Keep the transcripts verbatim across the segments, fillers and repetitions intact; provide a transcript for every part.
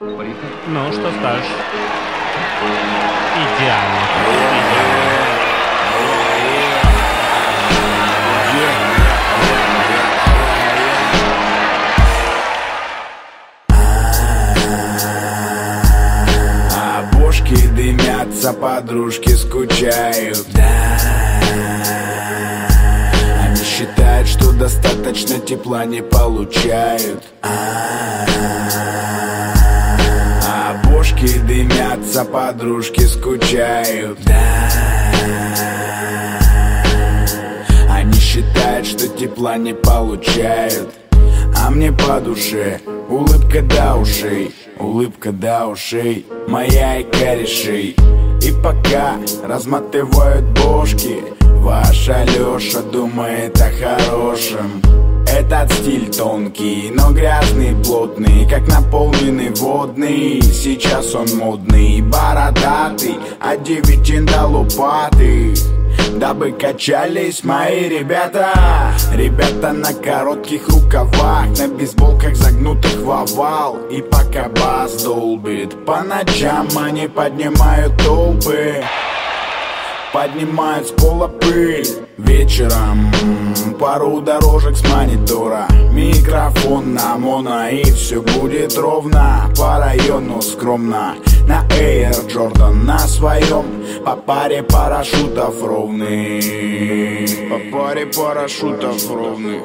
Ну, что скажешь? Идеально. Идеально. А бошки дымятся, подружки скучают. Да. Они считают, что достаточно тепла не получают. А бошки дымятся, подружки скучают. Да. Они считают, что тепла не получают. А мне по душе улыбка до ушей, улыбка до ушей, моя и корешей. И пока разматывают бошки, ваша Лёша думает о хорошем. Этот стиль тонкий, но грязный, плотный, как наполненный водный. Сейчас он модный, бородатый, от девятин до лопаты. Дабы качались мои ребята. Ребята на коротких рукавах, на бейсболках загнутых в овал. И пока бас долбит, по ночам они поднимают толпы, поднимают с пола пыль. Вечером пару дорожек с монитора, микрофон на моно, и все будет ровно. По району скромно, на Air Jordan на своем, по паре парашютов ровных, по паре парашютов ровных.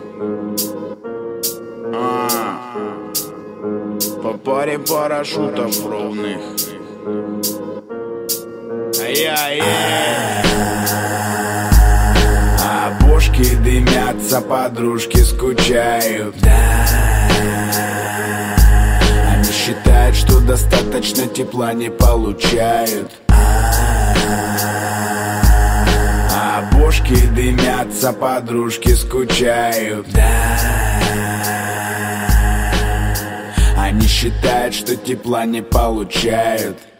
А, по паре парашютов ровных. Ай-яй-яй. А бошки дымятся, подружки скучают. Да. Они считают, что достаточно тепла не получают. А бошки дымятся, подружки скучают. Да. Они считают, что тепла не получают.